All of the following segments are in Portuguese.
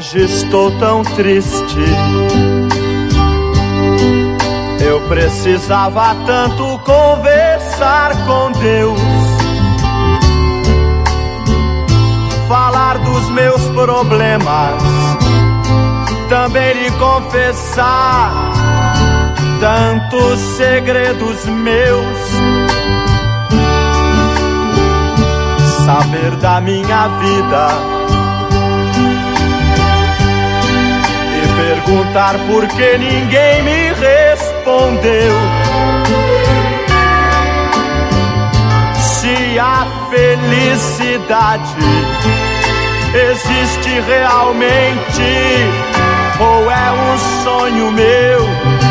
Hoje estou tão triste. Eu precisava tanto conversar com Deus, falar dos meus problemas, também lhe confessar tantos segredos meus, saber da minha vida e perguntar por que ninguém me respondeu. Se a felicidade existe realmente ou é um sonho meu.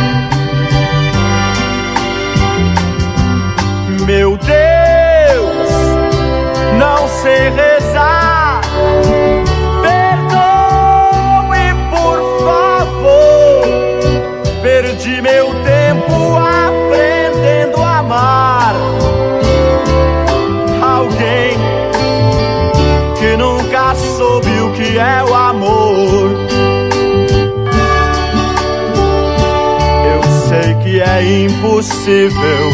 Meu Deus, não sei rezar, perdoe por favor. Perdi meu tempo aprendendo a amar alguém que nunca soube o que é o amor. Eu sei que é impossível,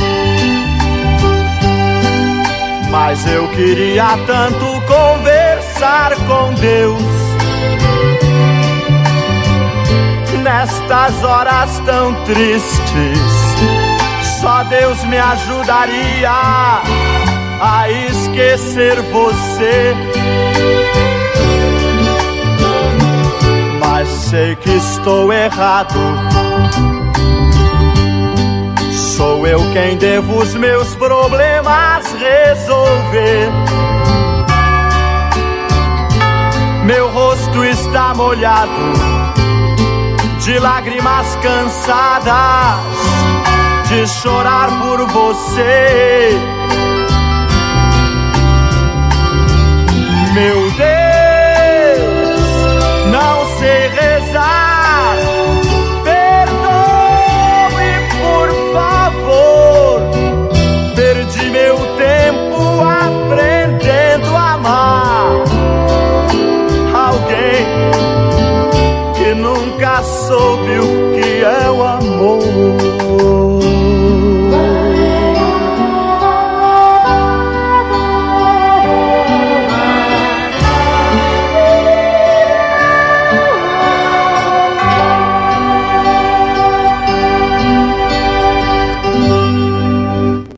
mas eu queria tanto conversar com Deus. Nestas horas tão tristes, só Deus me ajudaria a esquecer você. Mas sei que estou errado. Sou eu quem devo os meus problemas resolver. Meu rosto está molhado de lágrimas cansadas de chorar por você. Meu Deus, não sei rezar, perdoe por favor. Perdi meu tempo aprendendo a amar alguém que nunca soube o que é o amor.